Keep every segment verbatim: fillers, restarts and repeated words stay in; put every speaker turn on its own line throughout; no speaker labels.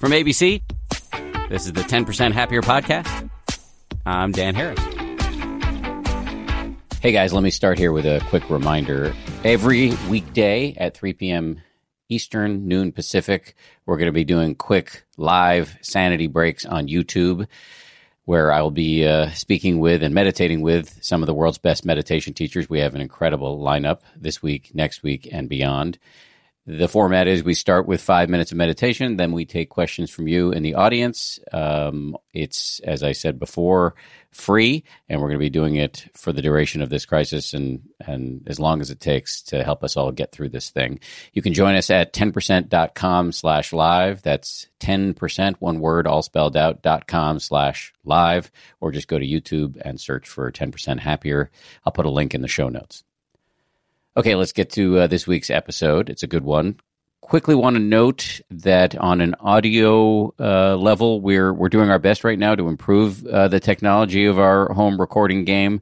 From A B C, this is the ten percent Happier Podcast. I'm Dan Harris. Hey guys, let me start here with a quick reminder. Every weekday at three p.m. Eastern, noon Pacific, we're going to be doing quick live sanity breaks on YouTube, where I will be uh, speaking with and meditating with some of the world's best meditation teachers. We have an incredible lineup this week, next week, and beyond. The format is we start with five minutes of meditation, then we take questions from you in the audience. Um, it's, as I said before, free, and we're going to be doing it for the duration of this crisis and, and as long as it takes to help us all get through this thing. You can join us at ten percent dot com slash live. That's ten percent, one word, all spelled out, dot com slash live, or just go to YouTube and search for ten percent Happier. I'll put a link in the show notes. Okay, let's get to uh, this week's episode. It's a good one. Quickly want to note that on an audio uh, level, we're we're doing our best right now to improve uh, the technology of our home recording game.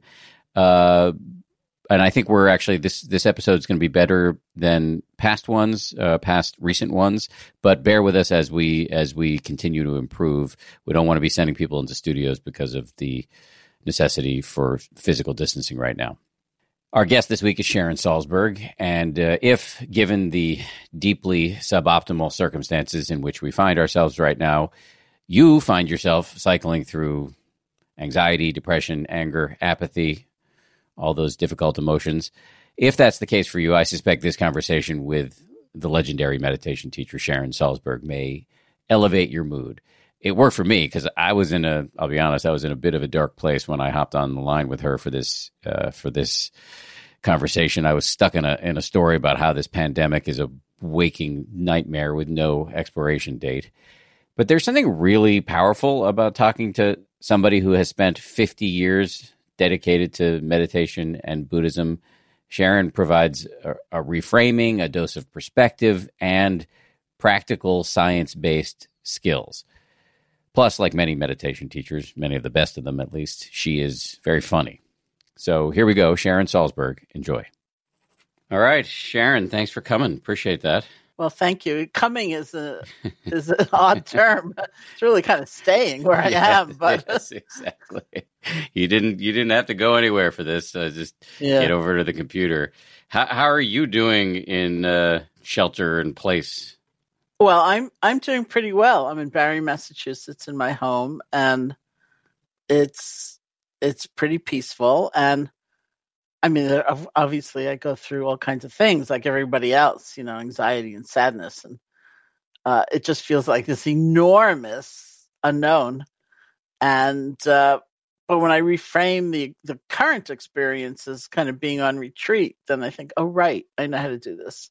Uh, and I think we're actually, this, this episode is going to be better than past ones, uh, past recent ones. But bear with us as we as we continue to improve. We don't want to be sending people into studios because of the necessity for physical distancing right now. Our guest this week is Sharon Salzberg, and uh, if, given the deeply suboptimal circumstances in which we find ourselves right now, you find yourself cycling through anxiety, depression, anger, apathy, all those difficult emotions, if that's the case for you, I suspect this conversation with the legendary meditation teacher Sharon Salzberg may elevate your mood. It worked for me because I was in a, I'll be honest, I was in a bit of a dark place when I hopped on the line with her for this, uh, for this conversation. I was stuck in a, in a story about how this pandemic is a waking nightmare with no expiration date. But there's something really powerful about talking to somebody who has spent fifty years dedicated to meditation and Buddhism. Sharon provides a, a reframing, a dose of perspective, and practical science-based skills. Plus, like many meditation teachers, many of the best of them at least, she is very funny. So here we go, Sharon Salzberg. Enjoy. All right, Sharon, thanks for coming. Appreciate that.
Well, thank you. Coming is a is an odd term. It's really kind of staying where I
yeah,
am. But
yes, exactly. You didn't you didn't have to go anywhere for this. Uh, just
yeah.
Get over to the computer. How how are you doing in uh, shelter in place?
Well, I'm I'm doing pretty well. I'm in Barre, Massachusetts, in my home, and it's it's pretty peaceful. And I mean, obviously, I go through all kinds of things like everybody else, you know, anxiety and sadness, and uh, it just feels like this enormous unknown. And uh, but when I reframe the the current experience as kind of being on retreat, then I think, oh right, I know how to do this.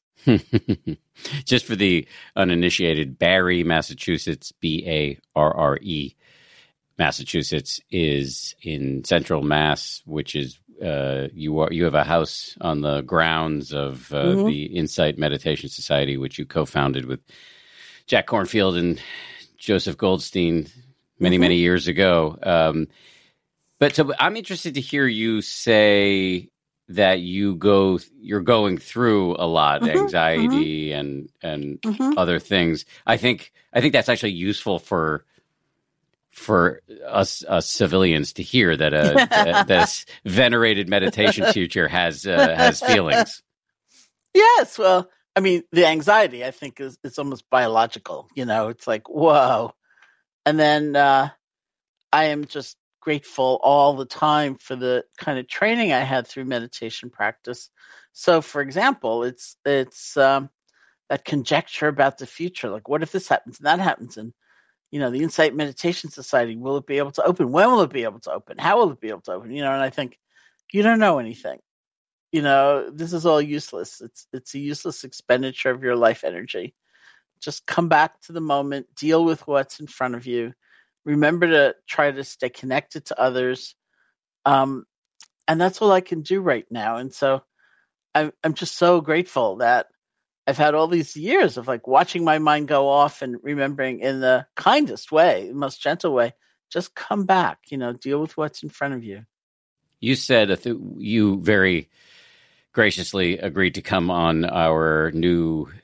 Just for the uninitiated, Barre, Massachusetts, B A R R E, Massachusetts is in central Mass, which is uh, you are you have a house on the grounds of uh, mm-hmm. the Insight Meditation Society, which you co-founded with Jack Kornfield and Joseph Goldstein many, mm-hmm. many years ago. Um, but so I'm interested to hear you say that you go, you're going through a lot, mm-hmm, anxiety mm-hmm. and and mm-hmm. other things. I think I think that's actually useful for for us, us civilians to hear that a, a this venerated meditation teacher has uh, has feelings.
Yes, well, I mean, the anxiety I think is it's almost biological. You know, it's like whoa, and then uh, I am just grateful all the time for the kind of training I had through meditation practice. So, for example, it's it's um, that conjecture about the future. Like, what if this happens and that happens? And, you know, the Insight Meditation Society, will it be able to open? When will it be able to open? How will it be able to open? You know, and I think, you don't know anything. You know, this is all useless. It's it's a useless expenditure of your life energy. Just come back to the moment, deal with what's in front of you. Remember to try to stay connected to others. Um, and that's all I can do right now. And so I'm, I'm just so grateful that I've had all these years of like watching my mind go off and remembering in the kindest way, the most gentle way, just come back, you know, deal with what's in front of you.
You said uh, th- you very graciously agreed to come on our new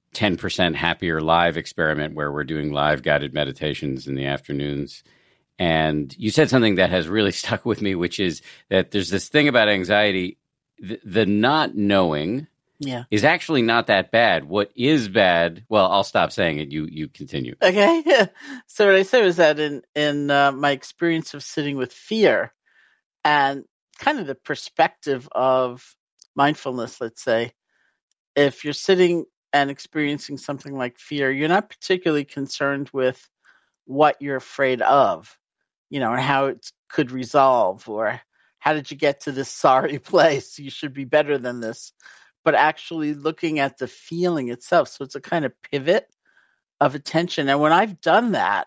ten percent Happier Live experiment where we're doing live guided meditations in the afternoons. And you said something that has really stuck with me, which is that there's this thing about anxiety, the, the not knowing
yeah.
is actually not that bad. What is bad, well, I'll stop saying it. You you continue.
Okay. Yeah. So what I said was that in, in uh, my experience of sitting with fear and kind of the perspective of mindfulness, let's say, if you're sitting and experiencing something like fear, you're not particularly concerned with what you're afraid of, you know, and how it could resolve, or how did you get to this sorry place? You should be better than this. But actually looking at the feeling itself. So it's a kind of pivot of attention. And when I've done that,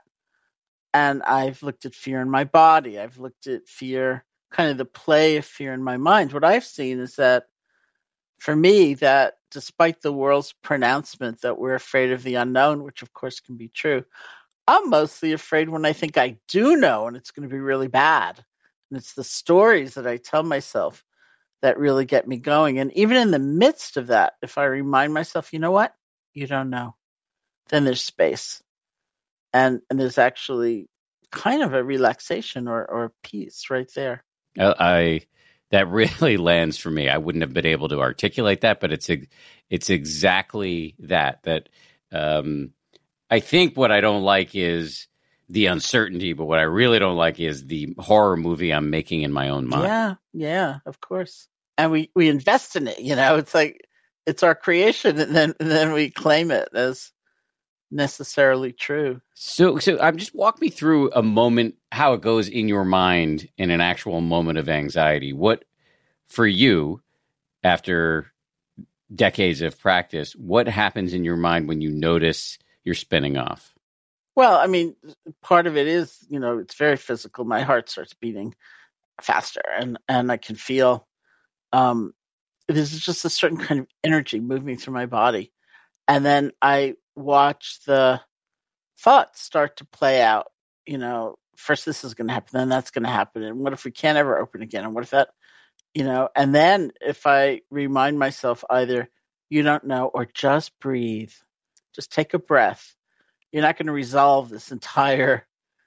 and I've looked at fear in my body, I've looked at fear, kind of the play of fear in my mind, what I've seen is that for me, that despite the world's pronouncement that we're afraid of the unknown, which of course can be true, I'm mostly afraid when I think I do know and it's going to be really bad. And it's the stories that I tell myself that really get me going. And even in the midst of that, if I remind myself, you know what? You don't know. Then there's space. And and there's actually kind of a relaxation or, or peace right there.
I, I that really lands for me. I wouldn't have been able to articulate that, but it's it's exactly that. That um, I think what I don't like is the uncertainty, but what I really don't like is the horror movie I'm making in my own mind.
Yeah, yeah, of course. And we, we invest in it, you know, it's like, it's our creation, and then and then we claim it as necessarily true.
So, so I'm just walk me through a moment, how it goes in your mind in an actual moment of anxiety. What, for you, after decades of practice, what happens in your mind when you notice you're spinning off?
Well, I mean, part of it is, you know, it's very physical. My heart starts beating faster, and, and I can feel um, there's just a certain kind of energy moving through my body. And then I watch the thoughts start to play out, you know, first this is going to happen, then that's going to happen. And what if we can't ever open again? And what if that, you know, and then if I remind myself either you don't know or just breathe, just take a breath. You're not going to resolve this entire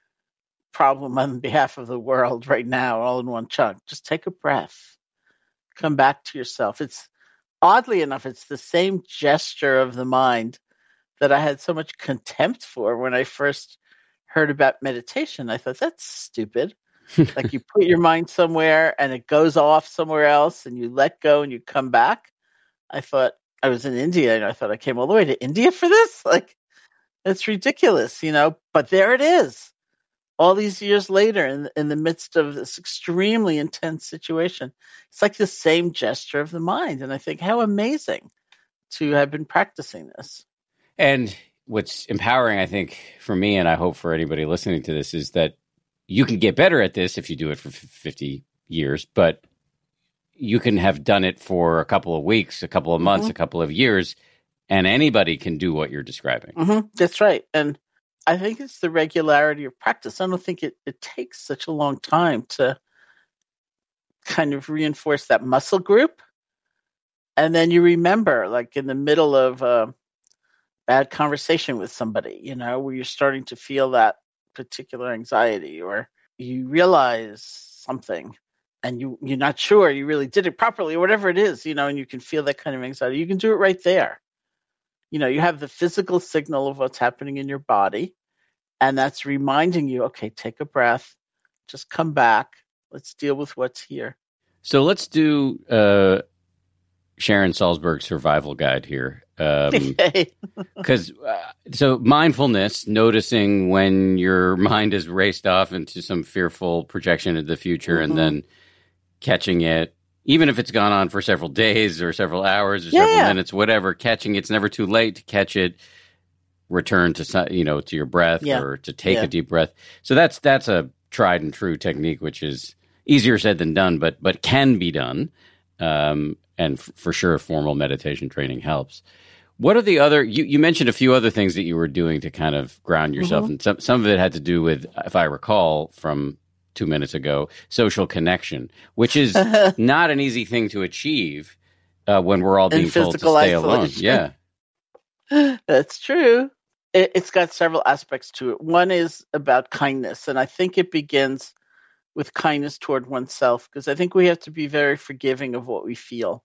problem on behalf of the world right now, all in one chunk. Just take a breath. Come back to yourself. It's oddly enough, it's the same gesture of the mind that I had so much contempt for when I first heard about meditation. I thought, that's stupid. Like you put your mind somewhere and it goes off somewhere else and you let go and you come back. I thought I was in India and I thought I came all the way to India for this. Like, it's ridiculous, you know, but there it is. All these years later, in, in the midst of this extremely intense situation, it's like the same gesture of the mind. And I think how amazing to have been practicing this.
And what's empowering, I think, for me, and I hope for anybody listening to this, is that you can get better at this if you do it for fifty years, but you can have done it for a couple of weeks, a couple of months, mm-hmm. a couple of years, and anybody can do what you're describing.
Mm-hmm. That's right. And I think it's the regularity of practice. I don't think it, it takes such a long time to kind of reinforce that muscle group. And then you remember, like in the middle of a bad conversation with somebody, you know, where you're starting to feel that particular anxiety, or you realize something and you, you're not sure you really did it properly, or whatever it is, you know, and you can feel that kind of anxiety. You can do it right there. You know, you have the physical signal of what's happening in your body, and that's reminding you, okay, take a breath, just come back. Let's deal with what's here.
So let's do uh, Sharon Salzberg's survival guide here. Because um, uh, so mindfulness, noticing when your mind is raced off into some fearful projection of the future, mm-hmm. and then catching it. Even if it's gone on for several days or several hours or
yeah,
several
yeah.
minutes, whatever, catching it's never too late to catch it, return to, you know, to your breath
yeah.
or to take
yeah.
a deep breath. So that's that's a tried and true technique, which is easier said than done, but but can be done. Um, and f- for sure, formal meditation training helps. What are the other, you, you mentioned a few other things that you were doing to kind of ground yourself. Mm-hmm. And some, some of it had to do with, if I recall from two minutes ago, social connection, which is not an easy thing to achieve uh, when we're all being told to stay
isolation.
alone. Yeah.
That's true. It, it's got several aspects to it. One is about kindness, and I think it begins with kindness toward oneself, because I think we have to be very forgiving of what we feel.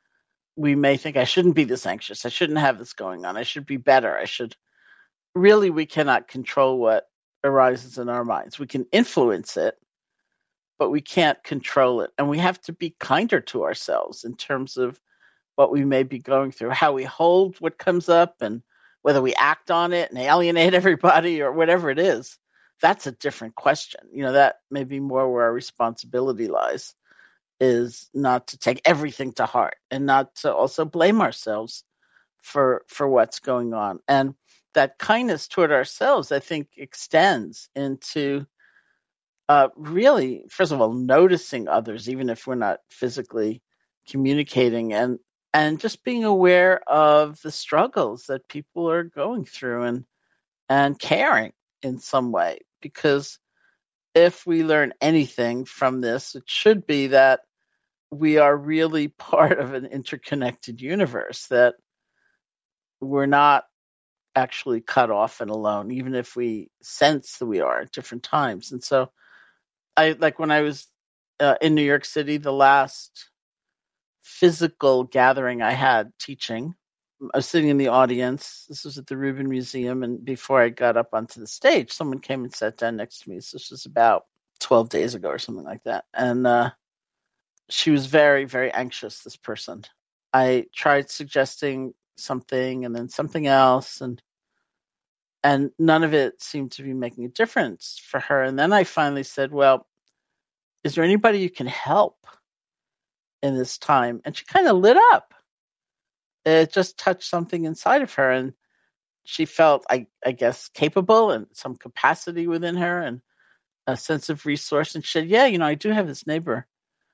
We may think, I shouldn't be this anxious. I shouldn't have this going on. I should be better. I should. Really, we cannot control what arises in our minds. We can influence it, but we can't control it. And we have to be kinder to ourselves in terms of what we may be going through, how we hold what comes up, and whether we act on it and alienate everybody or whatever it is. That's a different question. You know, that may be more where our responsibility lies, is not to take everything to heart and not to also blame ourselves for for what's going on. And that kindness toward ourselves, I think, extends into uh, really, first of all, noticing others, even if we're not physically communicating, and and just being aware of the struggles that people are going through, and and caring in some way. Because if we learn anything from this, it should be that we are really part of an interconnected universe, that we're not actually cut off and alone, even if we sense that we are at different times. And so I, like when I was uh, in New York City, the last physical gathering I had teaching, I was sitting in the audience. This was at the Rubin Museum. And before I got up onto the stage, someone came and sat down next to me. So this was about twelve days ago or something like that. And uh, she was very, very anxious, this person. I tried suggesting something and then something else, and and none of it seemed to be making a difference for her. And then I finally said, well, is there anybody you can help in this time? And she kind of lit up. It just touched something inside of her, and she felt, I, I guess, capable and some capacity within her and a sense of resource. And she said, yeah, you know, I do have this neighbor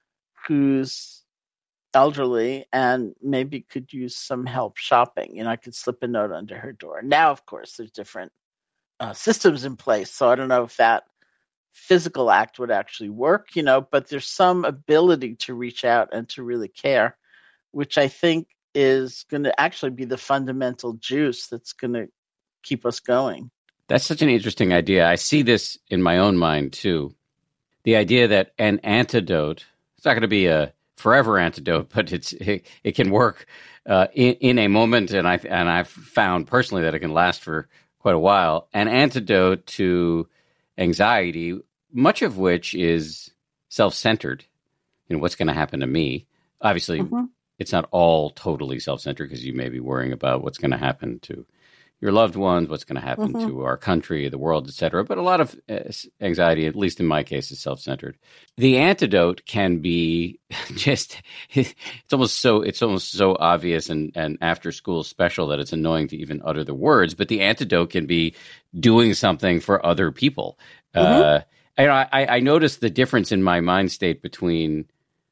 who's elderly and maybe could use some help shopping. You know, I could slip a note under her door. Now, of course, there's different uh, systems in place, so I don't know if that physical act would actually work, you know, but there's some ability to reach out and to really care, which I think is going to actually be the fundamental juice that's going to keep us going.
That's such an interesting idea. I see this in my own mind, too. The idea that an antidote, it's not going to be a forever antidote, but it's it, it can work uh, in, in a moment, and I and I've found personally that it can last for quite a while. An antidote to anxiety, much of which is self-centered. You know, what's going to happen to me? Obviously, mm-hmm. It's not all totally self-centered, because you may be worrying about what's going to happen to your loved ones, what's going to happen mm-hmm. to our country, the world, et cetera. But a lot of anxiety, at least in my case, is self-centered. The antidote can be just, it's almost so, it's almost so obvious and, and after school special that it's annoying to even utter the words, but the antidote can be doing something for other people. Mm-hmm. Uh, I, I noticed the difference in my mind state between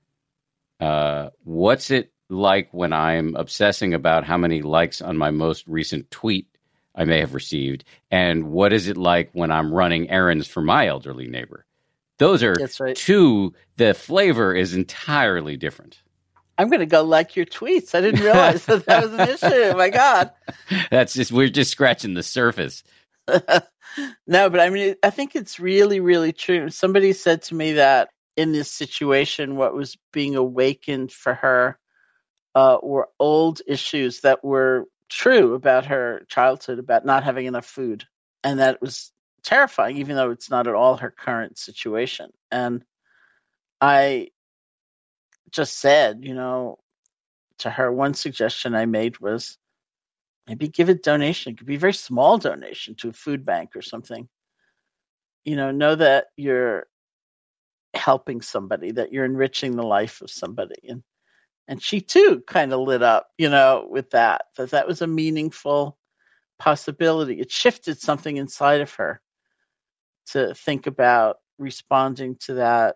uh, what's it like when I'm obsessing about how many likes on my most recent tweet I may have received, and what is it like when I'm running errands for my elderly neighbor? Those are
That's right.
two, the flavor is entirely different.
I'm going to go like your tweets. I didn't realize that that was an issue. My God.
That's just, we're just scratching the surface.
No, but I mean, I think it's really, really true. Somebody said to me that in this situation, what was being awakened for her uh, were old issues that were true about her childhood, about not having enough food. And that was terrifying, even though it's not at all her current situation. And I just said, you know, to her, one suggestion I made was maybe give a donation. It could be a very small donation to a food bank or something. You know, know that you're helping somebody, that you're enriching the life of somebody. And and she too kind of lit up, you know, with that, that that was a meaningful possibility. It shifted something inside of her to think about responding to that.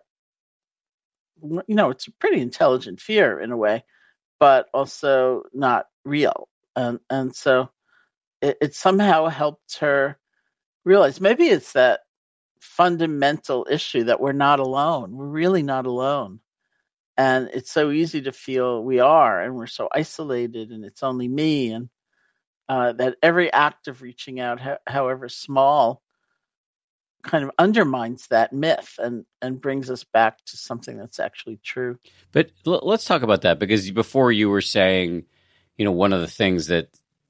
You know, it's a pretty intelligent fear in a way, but also not real. And and so it, it somehow helped her realize maybe it's that fundamental issue that we're not alone. We're really not alone. And it's so easy to feel we are, and we're so isolated, and it's only me. And uh, that every act of reaching out, ho- however small, kind of undermines that myth and, and brings us back to something that's actually true.
But l- let's talk about that, because before you were saying, you know, one of the things that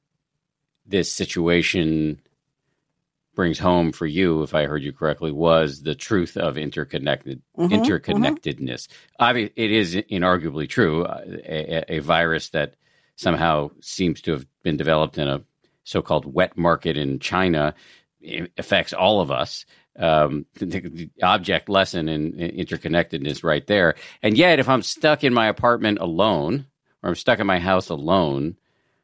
this situation brings home for you, if I heard you correctly, was the truth of interconnected
Mm-hmm, mm-hmm.
interconnectedness. Obviously, it is inarguably true. Uh, a, a virus that somehow seems to have been developed in a so-called wet market in China affects all of us. Um, the, the object lesson in, in interconnectedness right there. And yet, if I'm stuck in my apartment alone, or I'm stuck in my house alone,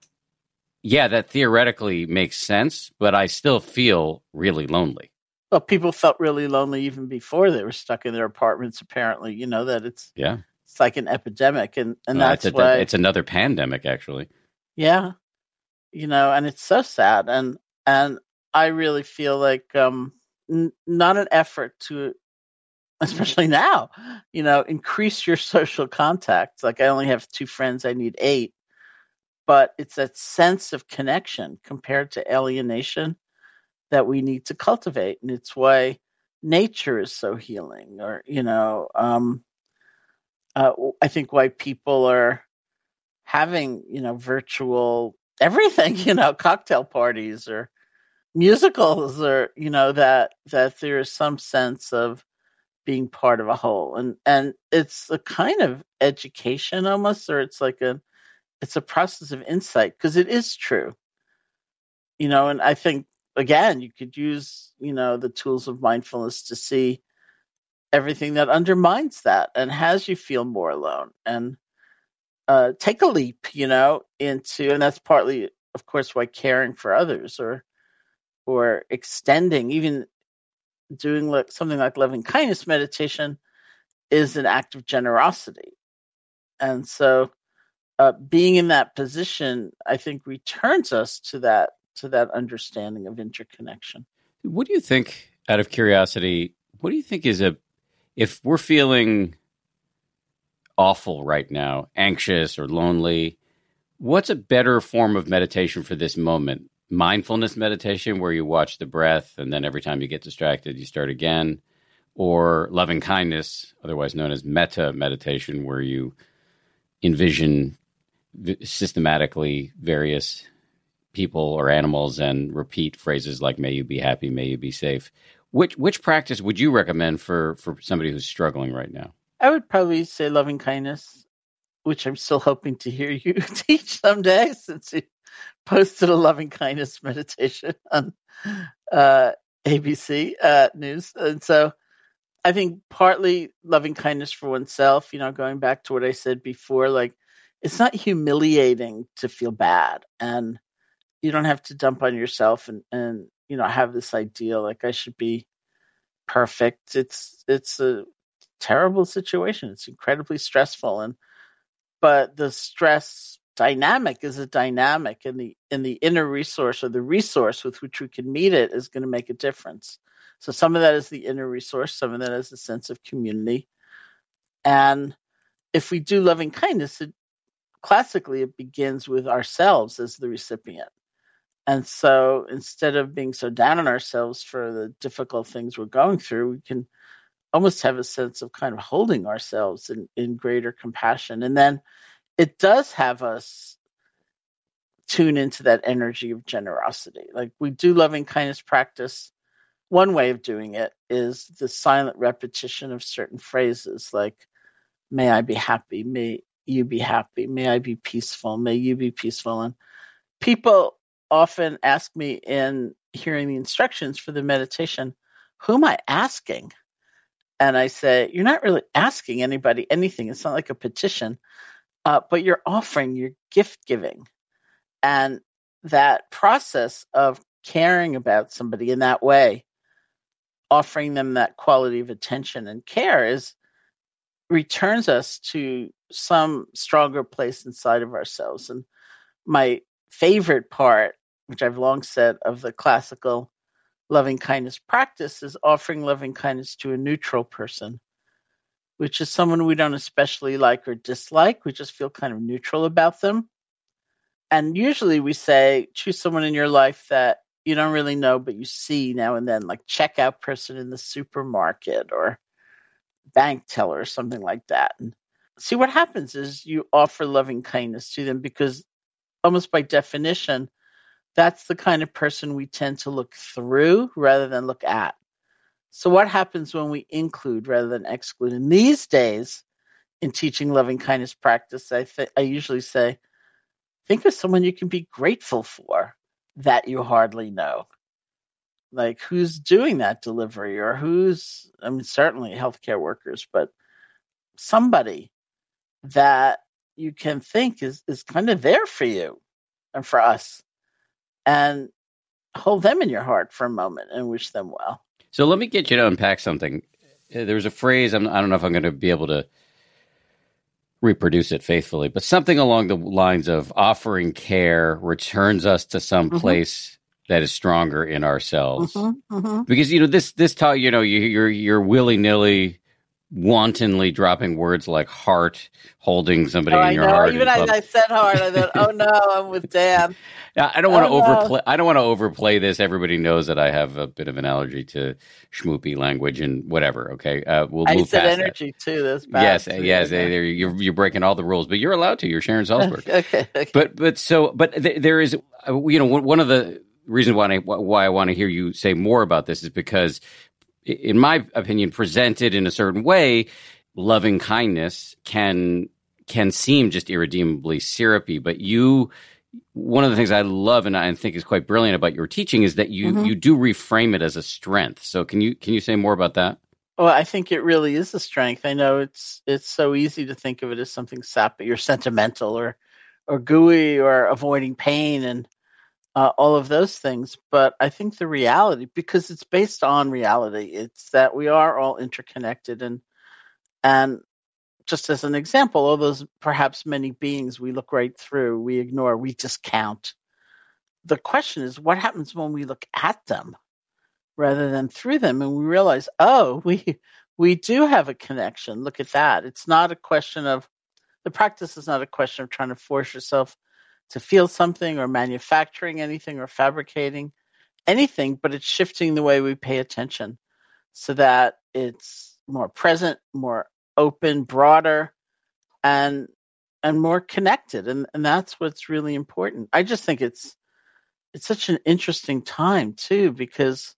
yeah, that theoretically makes sense, but I still feel really lonely.
Well, people felt really lonely even before they were stuck in their apartments. Apparently, you know that it's
Yeah,
it's like an epidemic, and and
uh, it's
that's
a
why
it's another pandemic, actually.
yeah, you know, and it's so sad, and and I really feel like um, n- not an effort to, especially now, you know, increase your social contacts. Like I only have two friends, I need eight, but it's that sense of connection compared to alienation that we need to cultivate, and it's why nature is so healing. Or you know, um, uh, I think why people are having you know virtual everything, you know, cocktail parties or musicals, or you know that that there is some sense of being part of a whole, and and it's a kind of education almost, or it's like a it's a process of insight because it is true, you know. And I think again you could use you know the tools of mindfulness to see everything that undermines that and has you feel more alone, and uh, take a leap, you know, into, and that's partly, of course, why caring for others, or or extending, even doing like something like loving kindness meditation, is an act of generosity. And so, uh, being in that position, I think, returns us to that to that understanding of interconnection.
What do you think, out of curiosity, what do you think is a, if we're feeling awful right now, anxious or lonely, what's a better form of meditation for this moment? Mindfulness meditation, where you watch the breath and then every time you get distracted, you start again? Or loving kindness, otherwise known as metta meditation, where you envision v- systematically various people or animals and repeat phrases like "May you be happy, may you be safe." Which which practice would you recommend for for somebody who's struggling right now?
I would probably say loving kindness, which I'm still hoping to hear you teach someday, since you posted a loving kindness meditation on uh, A B C uh, News. And so I think partly loving kindness for oneself, you know, going back to what I said before, like it's not humiliating to feel bad, and you don't have to dump on yourself and, and, you know, have this idea like I should be perfect. It's, it's a terrible situation. It's incredibly stressful. And, but the stress dynamic is a dynamic, and the in the inner resource, or the resource with which we can meet it, is going to make a difference. So some of that is the inner resource, some of that is a sense of community. And if we do loving kindness, it, classically it begins with ourselves as the recipient. And so instead of being so down on ourselves for the difficult things we're going through, we can almost have a sense of kind of holding ourselves in, in greater compassion. And then it does have us tune into that energy of generosity. Like we do loving kindness practice. One way of doing it is the silent repetition of certain phrases like, may I be happy, may you be happy, may I be peaceful, may you be peaceful. And people often ask me in hearing the instructions for the meditation, who am I asking? And I say, you're not really asking anybody anything. It's not like a petition. Uh, but you're offering, you're gift giving. And that process of caring about somebody in that way, offering them that quality of attention and care, is returns us to some stronger place inside of ourselves. And my favorite part, which I've long said, of the classical loving kindness practice is offering loving kindness to a neutral person, which is someone we don't especially like or dislike. We just feel kind of neutral about them. and usually we say, choose someone in your life that you don't really know, but you see now and then, like checkout person in the supermarket or bank teller or something like that. And see, what happens is you offer loving kindness to them because almost by definition, that's the kind of person we tend to look through rather than look at. So what happens when we include rather than exclude? And these days, in teaching loving kindness practice, I th- I usually say, think of someone you can be grateful for that you hardly know. Like who's doing that delivery or who's, I mean, certainly healthcare workers, but somebody that you can think is, is kind of there for you and for us. And hold them in your heart for a moment and wish them well.
So let me get you to unpack something. There's a phrase, I'm, I don't know if I'm going to be able to reproduce it faithfully, but something along the lines of offering care returns us to some mm-hmm. place that is stronger in ourselves. Mm-hmm, mm-hmm. Because, you know, this, this talk, you know, you, you're, you're willy-nilly, wantonly dropping words like heart, holding somebody
oh,
in
I
your
know.
heart.
Even I, I said heart. I thought, oh no, I'm with Dan.
Now, I don't want to
oh,
overplay.
No.
I don't want to overplay this. Everybody knows that I have a bit of an allergy to schmoopy language and whatever. Okay, uh, we'll move
I said
past
energy
that.
too. That's bad.
Yes,
too,
yes. You're, you're breaking all the rules, but you're allowed to. You're Sharon Salzberg.
okay, okay.
But but so but th- there is, you know, one of the reasons why I, why I want to hear you say more about this is because, in my opinion, presented in a certain way, loving kindness can can seem just irredeemably syrupy. But you, one of the things I love and I think is quite brilliant about your teaching is that you mm-hmm. you do reframe it as a strength. So can you can you say more about that?
Well, I think it really is a strength. I know it's it's so easy to think of it as something sappy or sentimental or or gooey or avoiding pain and uh, all of those things. But I think the reality, because it's based on reality, it's that we are all interconnected. And and just as an example, all those perhaps many beings we look right through, we ignore, we discount. The question is, what happens when we look at them rather than through them and we realize, oh, we we do have a connection. Look at that. It's not a question of, the practice is not a question of trying to force yourself to feel something or manufacturing anything or fabricating anything, but it's shifting the way we pay attention so that it's more present, more open, broader, and and more connected. And, and that's what's really important. I just think it's it's such an interesting time too, because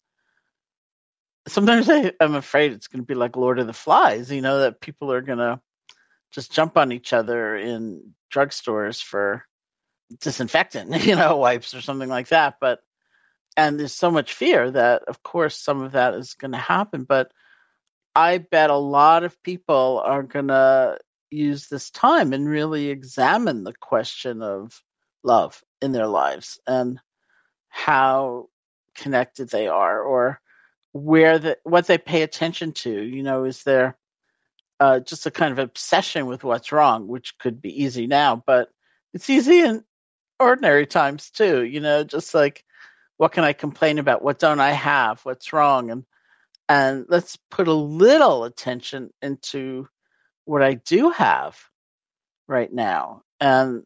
sometimes I, I'm afraid it's going to be like Lord of the Flies, you know, that people are going to just jump on each other in drugstores for disinfectant, you know, wipes or something like that. But, and there's so much fear that, of course, some of that is going to happen. But I bet a lot of people are going to use this time and really examine the question of love in their lives and how connected they are, or where the, what they pay attention to. You know, is there uh, just a kind of obsession with what's wrong, which could be easy now, but it's easy in ordinary times too. You know, just like, what can I complain about? What don't I have? What's wrong? And and let's put a little attention into what I do have right now, and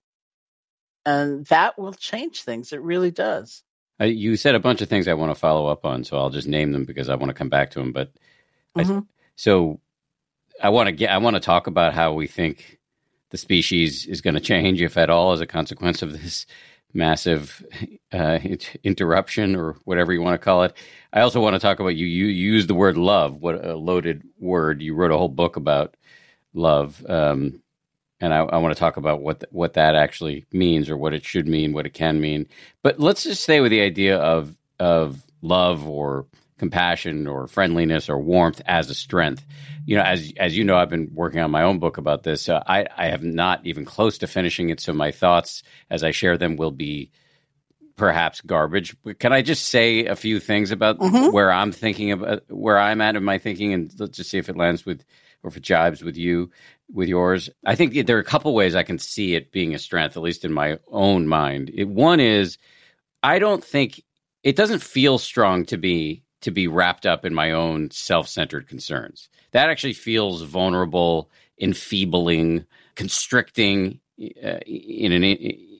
and that will change things. It really does.
Uh, you said a bunch of things I want to follow up on, so I'll just name them because I want to come back to them. But mm-hmm. I, so I want to get, I want to talk about how we think the species is going to change, if at all, as a consequence of this massive uh, interruption or whatever you want to call it. I also want to talk about, you, you use the word love, what a loaded word. You wrote a whole book about love. Um, and I, I want to talk about what, th- what that actually means, or what it should mean, what it can mean. But let's just stay with the idea of, of love or compassion or friendliness or warmth as a strength. You know, as as you know, I've been working on my own book about this. Uh, I, I have not even close to finishing it, so my thoughts as I share them will be perhaps garbage. But can I just say a few things about mm-hmm. where I'm thinking about, where I'm at in my thinking, and let's just see if it lands with, or if it jibes with you, with yours. I think there are a couple ways I can see it being a strength, at least in my own mind. It, one is, I don't think, it doesn't feel strong to be to be wrapped up in my own self-centered concerns. That actually feels vulnerable, enfeebling, constricting uh, in an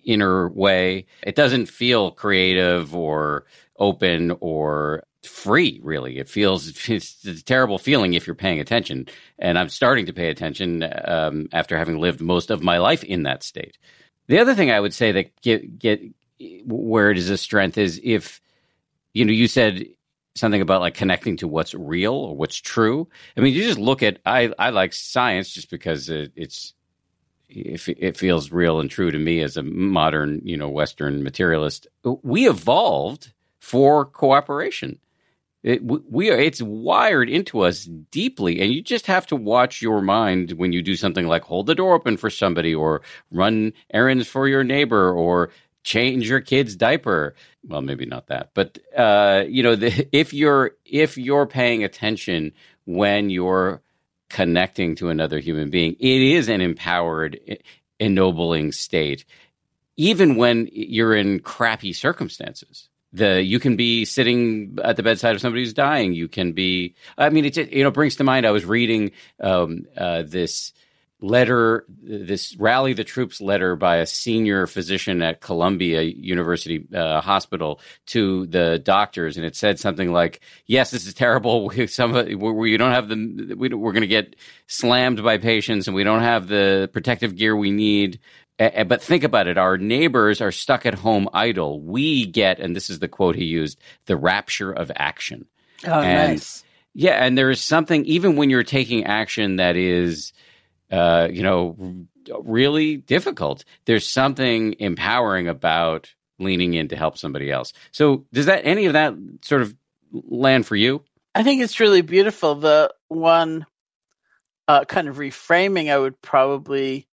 inner way. It doesn't feel creative or open or free, really. It feels it's a terrible feeling if you're paying attention. And I'm starting to pay attention um, after having lived most of my life in that state. The other thing I would say that get get where it is a strength is if, you know, you said something about like connecting to what's real or what's true. I mean, you just look at, I, I like science just because it, it's, it, it feels real and true to me as a modern, you know, Western materialist. We evolved for cooperation. It, we are, it's wired into us deeply, and you just have to watch your mind when you do something like hold the door open for somebody or run errands for your neighbor or change your kid's diaper. Well, maybe not that, but uh, you know, the, if you're if you're paying attention when you're connecting to another human being, it is an empowered, ennobling state, even when you're in crappy circumstances. The you can be sitting at the bedside of somebody who's dying. You can be. I mean, it you know brings to mind. I was reading um, uh, this letter, this rally the troops letter by a senior physician at Columbia University uh, Hospital to the doctors, and it said something like, "Yes, this is terrible. We, somebody, we, we don't have the. We, we're going to get slammed by patients, and we don't have the protective gear we need." Uh, but think about it. Our neighbors are stuck at home idle. We get, and this is the quote he used, the rapture of action.
Oh,
and,
nice.
Yeah, and there is something, even when you're taking action that is, uh, you know, really difficult, there's something empowering about leaning in to help somebody else. So does that, any of that sort of land for you?
I think it's really beautiful. The one uh, kind of reframing I would probably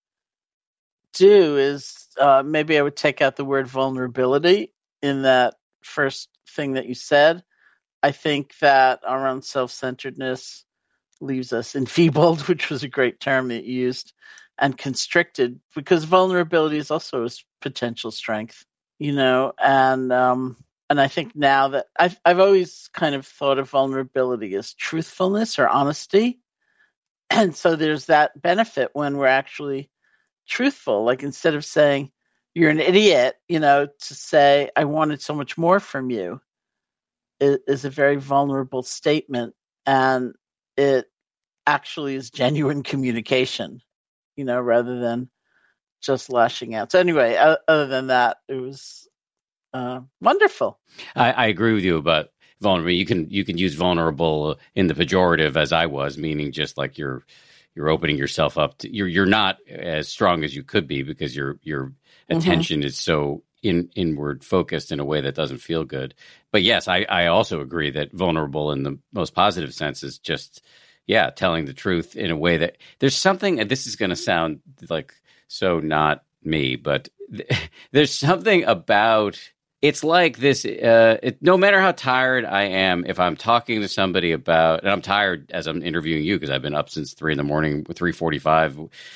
do is uh, maybe I would take out the word vulnerability in that first thing that you said. I think that our own self-centeredness leaves us enfeebled, which was a great term that you used, and constricted, because vulnerability is also a potential strength, you know, and um, and I think now that I've, I've always kind of thought of vulnerability as truthfulness or honesty. And so there's that benefit when we're actually truthful, like instead of saying you're an idiot, you know, to say I wanted so much more from you is, is a very vulnerable statement, and it actually is genuine communication, you know, rather than just lashing out. So anyway, uh, other than that, it was uh, wonderful.
I, I agree with you about vulnerable. You can you can use vulnerable in the pejorative, as I was, meaning just like you're You're opening yourself up to, you're you're not as strong as you could be because your your attention mm-hmm. is so in inward focused in a way that doesn't feel good. But yes, I, I also agree that vulnerable in the most positive sense is just, yeah, telling the truth in a way that there's something, and this is going to sound like so not me, but th- there's something about, it's like this, uh, it, no matter how tired I am, if I'm talking to somebody about, and I'm tired as I'm interviewing you because I've been up since three in the morning, three forty-five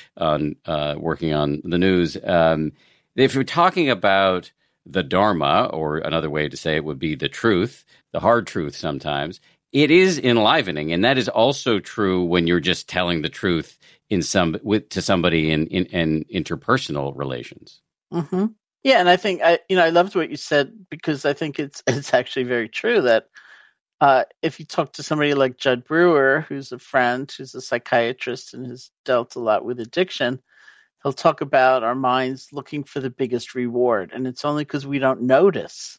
on uh, working on the news. Um, if you're talking about the Dharma, or another way to say it would be the truth, the hard truth sometimes, it is enlivening. And that is also true when you're just telling the truth in some with to somebody in, in, in interpersonal relations.
Mm-hmm. Yeah, and I think I, you know, I loved what you said, because I think it's it's actually very true that uh, if you talk to somebody like Judd Brewer, who's a friend, who's a psychiatrist and has dealt a lot with addiction, he'll talk about our minds looking for the biggest reward, and it's only because we don't notice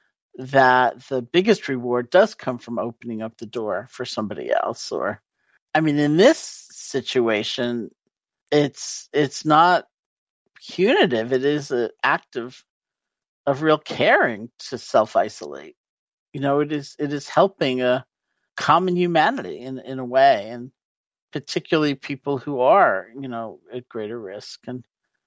that the biggest reward does come from opening up the door for somebody else. Or, I mean, in this situation, it's it's not punitive. It is an act of of real caring to self-isolate. You know, it is it is helping a common humanity in in a way, and particularly people who are, you know, at greater risk, and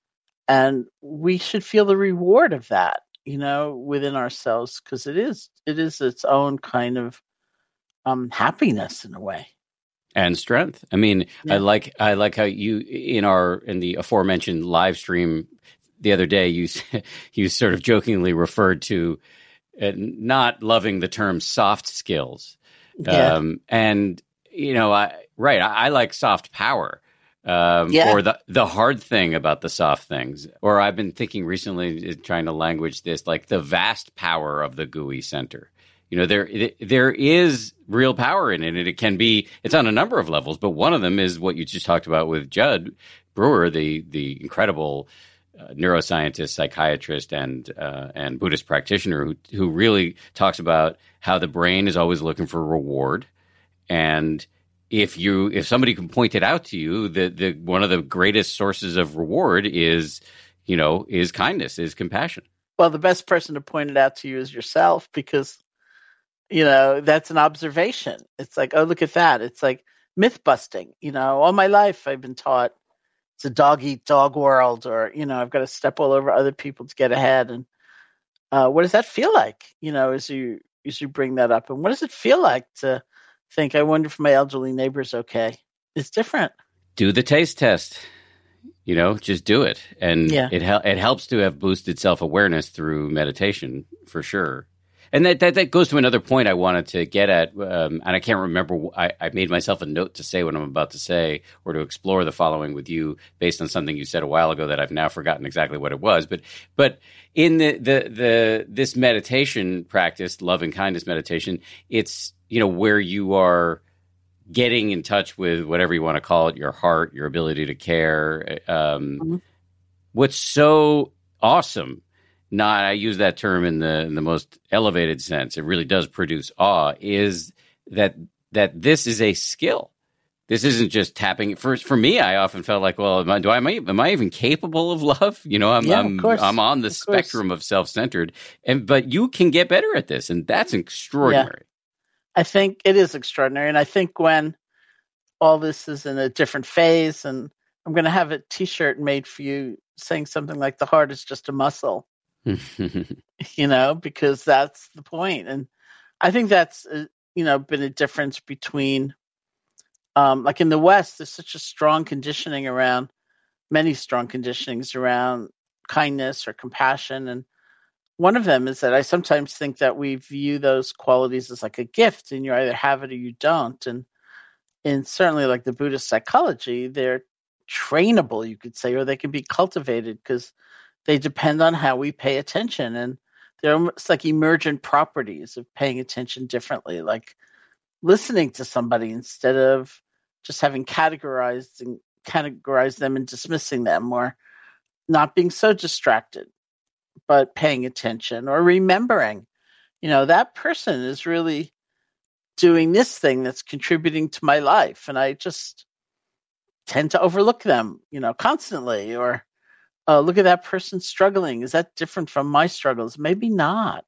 and we should feel the reward of that, you know, within ourselves, because it is it is its own kind of um happiness in a way.
And strength. I mean,
yeah.
I like I like how you in our in the aforementioned live stream the other day, you you sort of jokingly referred to uh, not loving the term soft skills,
yeah.
um, and you know, I right, I, I like soft power. Um,
Yeah.
or the the hard thing about the soft things. Or I've been thinking recently, trying to language this, like the vast power of the G U I center. You know, there there is real power in it, and it can be. It's on a number of levels, but one of them is what you just talked about with Judd Brewer, the the incredible uh, neuroscientist, psychiatrist, and uh, and Buddhist practitioner who who really talks about how the brain is always looking for reward. And if you if somebody can point it out to you, that the one of the greatest sources of reward is, you know, is kindness, is compassion.
Well, the best person to point it out to you is yourself, because, you know, that's an observation. It's like, oh, look at that. It's like myth busting. You know, all my life I've been taught it's a dog eat dog world, or, you know, I've got to step all over other people to get ahead. And uh, what does that feel like, you know, as you as you bring that up? And what does it feel like to think, I wonder if my elderly neighbor's okay? It's different.
Do the taste test. You know, just do it. And
yeah.
it, hel- it helps to have boosted self-awareness through meditation, for sure. And that, that, that goes to another point I wanted to get at, um, and I can't remember. I, I made myself a note to say what I'm about to say, or to explore the following with you based on something you said a while ago that I've now forgotten exactly what it was. But but in the the, the this meditation practice, love and kindness meditation, it's, you know, where you are getting in touch with whatever you want to call it, your heart, your ability to care. Um, mm-hmm. What's so awesome, not I use that term in the in the most elevated sense, it really does produce awe, is that that this is a skill. This isn't just tapping. For for me, I often felt like, well, am I, do I am I, am I even capable of love? You know, I'm
yeah,
I'm,
of course.
I'm on the
of
spectrum
course.
of self-centered, and but you can get better at this, and that's extraordinary.
Yeah. I think it is extraordinary. And I think when all this is in a different phase, and I'm going to have a T-shirt made for you saying something like, the heart is just a muscle, you know, because that's the point. And I think that's, uh, you know, been a difference between, um, like in the West, there's such a strong conditioning around, many strong conditionings around kindness or compassion. And one of them is that I sometimes think that we view those qualities as like a gift, and you either have it or you don't. And in certainly like the Buddhist psychology, they're trainable, you could say, or they can be cultivated because they depend on how we pay attention. And they're almost like emergent properties of paying attention differently, like listening to somebody instead of just having categorized and categorized them and dismissing them, or not being so distracted, but paying attention, or remembering, you know, that person is really doing this thing that's contributing to my life. And I just tend to overlook them, you know, constantly. Or uh, look at that person struggling. Is that different from my struggles? Maybe not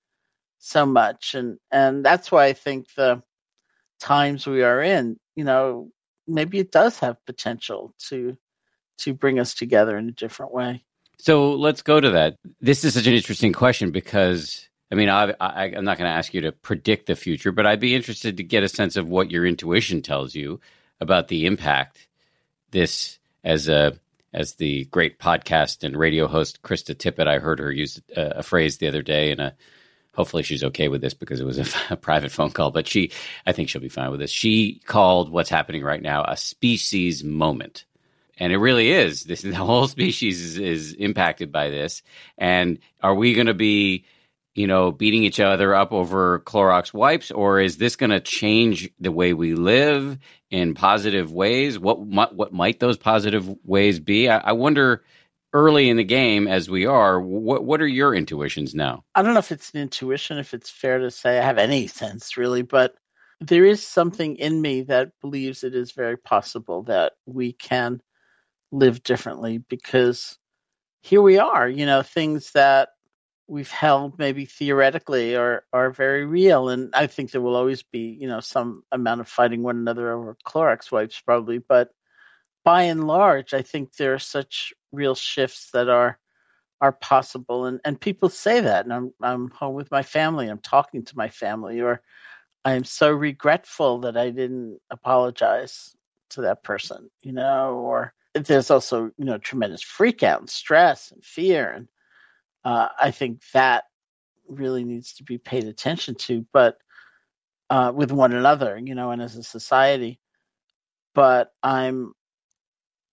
so much. And, and that's why I think the times we are in, you know, maybe it does have potential to, to bring us together in a different way.
So let's go to that. This is such an interesting question because, I mean, I, I, I'm not going to ask you to predict the future, but I'd be interested to get a sense of what your intuition tells you about the impact this, as a as the great podcast and radio host Krista Tippett, I heard her use a, a phrase the other day, and a, hopefully she's okay with this because it was a, a private phone call, but she, I think she'll be fine with this. She called what's happening right now a species moment. And it really is. This the whole species is, is impacted by this. And are we going to be, you know, beating each other up over Clorox wipes, or is this going to change the way we live in positive ways? What might, what might those positive ways be? I, I wonder, early in the game as we are, what what are your intuitions now?
I don't know if it's an intuition, if it's fair to say I have any sense really, but there is something in me that believes it is very possible that we can live differently, because here we are, you know, things that we've held maybe theoretically are, are very real. And I think there will always be, you know, some amount of fighting one another over Clorox wipes probably. But by and large, I think there are such real shifts that are are possible. And, and people say that. And I'm I'm home with my family. I'm talking to my family. Or I'm so regretful that I didn't apologize to that person, you know, or there's also, you know, tremendous freak out and stress and fear. And uh, I think that really needs to be paid attention to, but uh, with one another, you know, and as a society. But I'm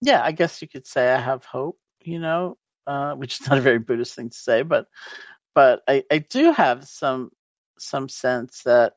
yeah, I guess you could say I have hope, you know, uh, which is not a very Buddhist thing to say, but but I, I do have some some sense that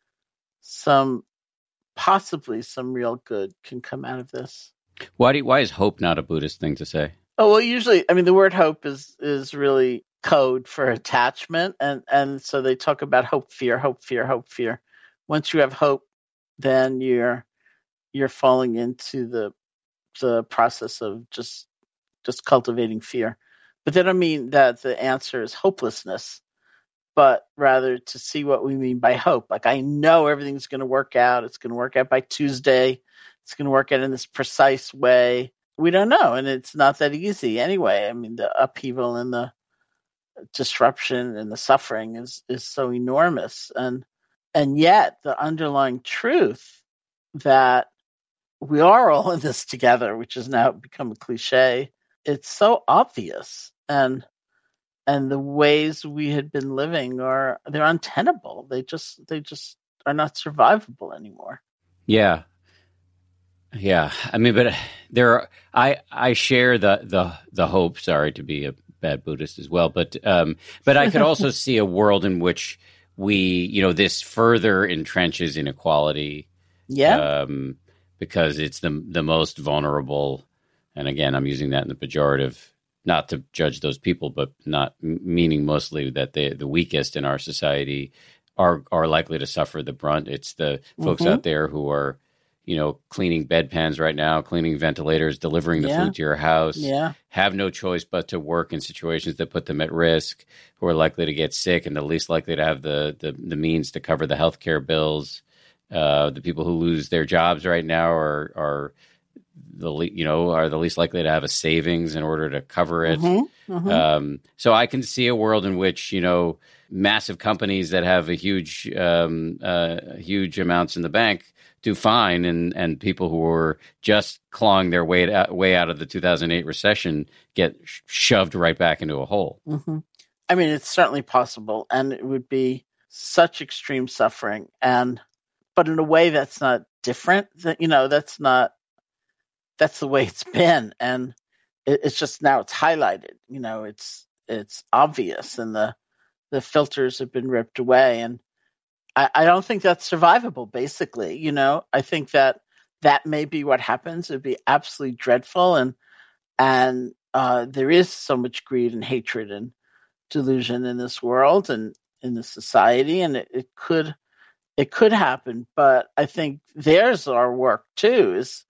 some possibly some real good can come out of this.
Why do you, why is hope not a Buddhist thing to say?
Oh well, usually, I mean, the word hope is is really code for attachment, and and so they talk about hope, fear, hope, fear, hope, fear. Once you have hope, then you're you're falling into the the process of just just cultivating fear. But they don't mean that the answer is hopelessness, but rather to see what we mean by hope. Like, I know everything's going to work out. It's going to work out by Tuesday. It's going to work out in this precise way. We don't know, and it's not that easy anyway. I mean, the upheaval and the disruption and the suffering is is so enormous, and and yet the underlying truth that we are all in this together, which has now become a cliche, it's so obvious, and and the ways we had been living are they're untenable. They just they just are not survivable anymore.
Yeah. Yeah, I mean, but there are, I I share the the the hope. Sorry to be a bad Buddhist as well, but um, but I could also see a world in which we, you know, this further entrenches inequality.
Yeah,
um, because it's the the most vulnerable, and again, I'm using that in the pejorative, not to judge those people, but not meaning mostly that they the weakest in our society are are likely to suffer the brunt. It's the folks
mm-hmm.
out there who are, you know, cleaning bedpans right now, cleaning ventilators, delivering the
yeah.
food to your house,
yeah.
have no choice but to work in situations that put them at risk, who are likely to get sick and the least likely to have the the, the means to cover the healthcare bills. Uh, the people who lose their jobs right now are are the le- you know are the least likely to have a savings in order to cover it.
Mm-hmm. Mm-hmm.
Um, so I can see a world in which, you know, massive companies that have a huge um, uh, huge amounts in the bank do fine, and, and people who are just clawing their way out, way out of the two thousand eight recession get sh- shoved right back into a hole.
Mm-hmm. I mean, it's certainly possible, and it would be such extreme suffering, and but in a way that's not different. That, you know, that's not that's the way it's been, and it, it's just now it's highlighted. You know, it's it's obvious, and the the filters have been ripped away, and I, I don't think that's survivable. Basically, you know, I think that that may be what happens. It'd be absolutely dreadful, and and uh, there is so much greed and hatred and delusion in this world and in this society, and it, it could it could happen. But I think there's our work too, is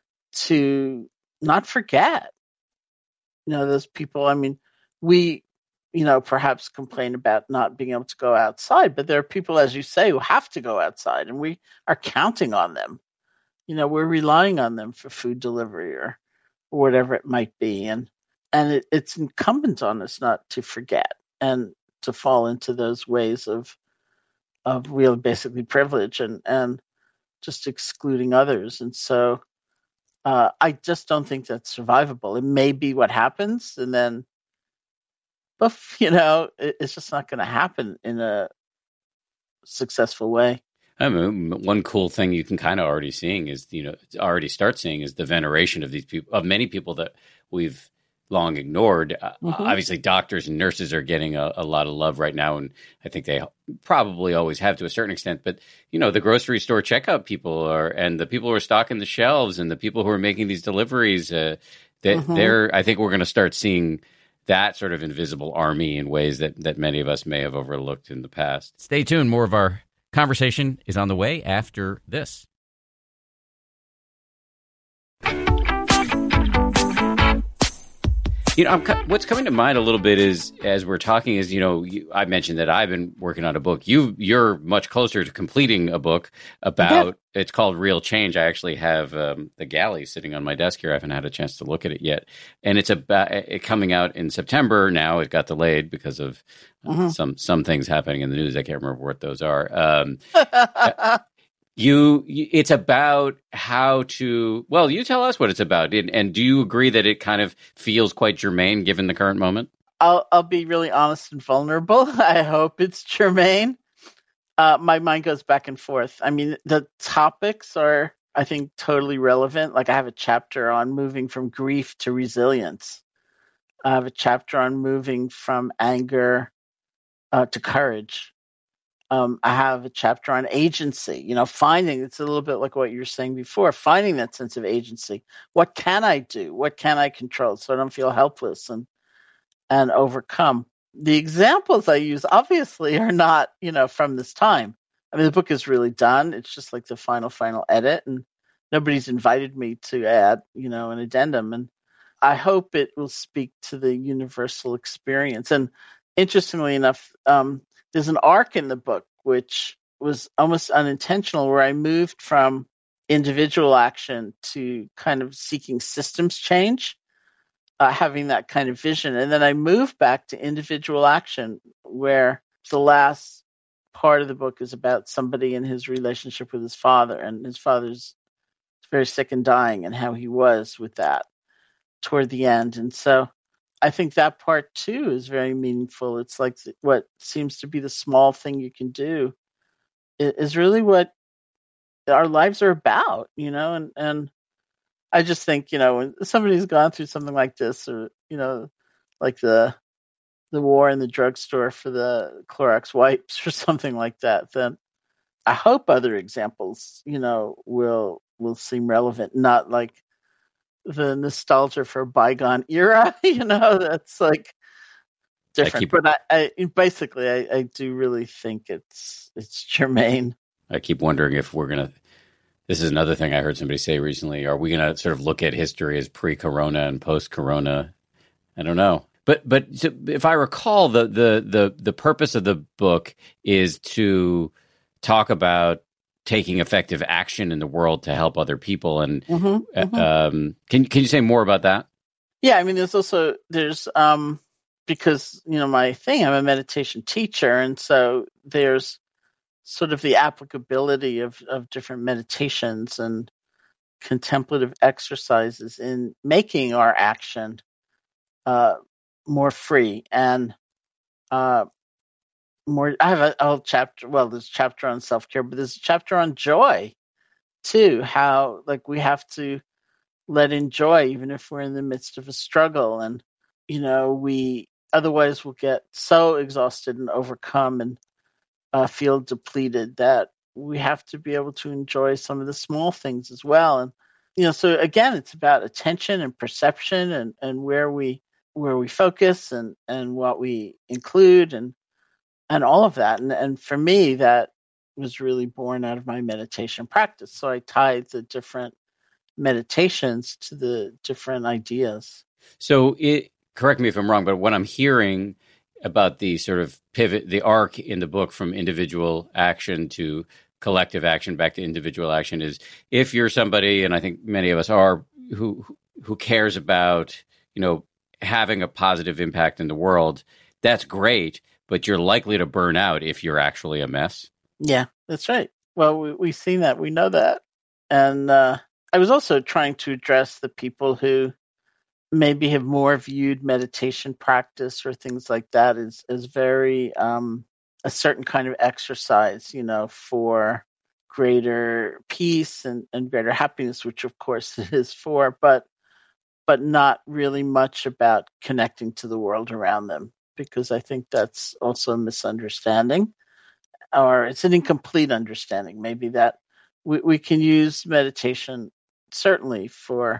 to not forget, you know, those people. I mean, we, you know, perhaps complain about not being able to go outside, but there are people, as you say, who have to go outside, and we are counting on them. You know, we're relying on them for food delivery or, or whatever it might be. And, and it, it's incumbent on us not to forget and to fall into those ways of, of real basically privilege and, and just excluding others. And so uh, I just don't think that's survivable. It may be what happens, and then, but, you know, it, it's just not going to happen in a successful way.
I mean, one cool thing you can kind of already seeing is, you know, already start seeing is the veneration of these people, of many people that we've long ignored. Mm-hmm. Uh, obviously, doctors and nurses are getting a, a lot of love right now, and I think they probably always have to a certain extent. But, you know, the grocery store checkout people are, and the people who are stocking the shelves, and the people who are making these deliveries, uh, that mm-hmm. they're, I think we're going to start seeing that sort of invisible army in ways that, that many of us may have overlooked in the past.
Stay tuned. More of our conversation is on the way after this.
You know, I'm, what's coming to mind a little bit is, as we're talking, is, you know, you, I mentioned that I've been working on a book. You, you're much closer to completing a book about, yeah. It's called Real Change. I actually have um, the galley sitting on my desk here. I haven't had a chance to look at it yet. And it's about it coming out in September now. It got delayed because of uh, mm-hmm. some some things happening in the news. I can't remember what those are. Um, uh, You, it's about how to, well, you tell us what it's about. And, and do you agree that it kind of feels quite germane given the current moment?
I'll, I'll be really honest and vulnerable. I hope it's germane. Uh, my mind goes back and forth. I mean, the topics are, I think totally relevant. Like I have a chapter on moving from grief to resilience. I have a chapter on moving from anger uh, to courage. Um, I have a chapter on agency, you know, finding, it's a little bit like what you were saying before, finding that sense of agency. What can I do? What can I control so I don't feel helpless and, and overcome? The examples I use obviously are not, you know, from this time. I mean, the book is really done. It's just like the final, final edit, and nobody's invited me to add, you know, an addendum. And I hope it will speak to the universal experience. And interestingly enough, um, there's an arc in the book which was almost unintentional, where I moved from individual action to kind of seeking systems change, uh, having that kind of vision. And then I moved back to individual action, where the last part of the book is about somebody in his relationship with his father, and his father's very sick and dying, and how he was with that toward the end. And so I think that part too is very meaningful. It's like what seems to be the small thing you can do is really what our lives are about, you know, and, and I just think, you know, when somebody's gone through something like this, or, you know, like the, the war in the drugstore for the Clorox wipes or something like that, then I hope other examples, you know, will, will seem relevant, not like the nostalgia for a bygone era, you know, that's like different. I keep, but I, I basically, I, I do really think it's it's germane.
I keep wondering if we're gonna. This is another thing I heard somebody say recently. Are we gonna sort of look at history as pre-corona and post-corona? I don't know. But but so if I recall, the the the the purpose of the book is to talk about taking effective action in the world to help other people. And mm-hmm, mm-hmm. Um, can can you say more about that?
Yeah, I mean, there's also there's um, because you know my thing, I'm a meditation teacher, and so there's sort of the applicability of of different meditations and contemplative exercises in making our action uh, more free and uh, more. I have a, a whole chapter. Well, there's a chapter on self-care, but there's a chapter on joy too. How like we have to let in joy even if we're in the midst of a struggle, and you know we otherwise will get so exhausted and overcome and uh, feel depleted that we have to be able to enjoy some of the small things as well. And you know, so again, it's about attention and perception, and, and where we where we focus, and, and what we include, and and all of that. And and for me, that was really born out of my meditation practice. So I tied the different meditations to the different ideas.
So it, correct me if I'm wrong, but what I'm hearing about the sort of pivot, the arc in the book from individual action to collective action back to individual action is, if you're somebody, and I think many of us are, who who cares about, you know, having a positive impact in the world, that's great, but you're likely to burn out if you're actually a mess.
Yeah, that's right. Well, we, we've seen that. We know that. And uh, I was also trying to address the people who maybe have more viewed meditation practice or things like that as, as very um, a certain kind of exercise, you know, for greater peace and, and greater happiness, which of course it is for, but but not really much about connecting to the world around them, because I think that's also a misunderstanding, or it's an incomplete understanding. Maybe that we, we can use meditation certainly for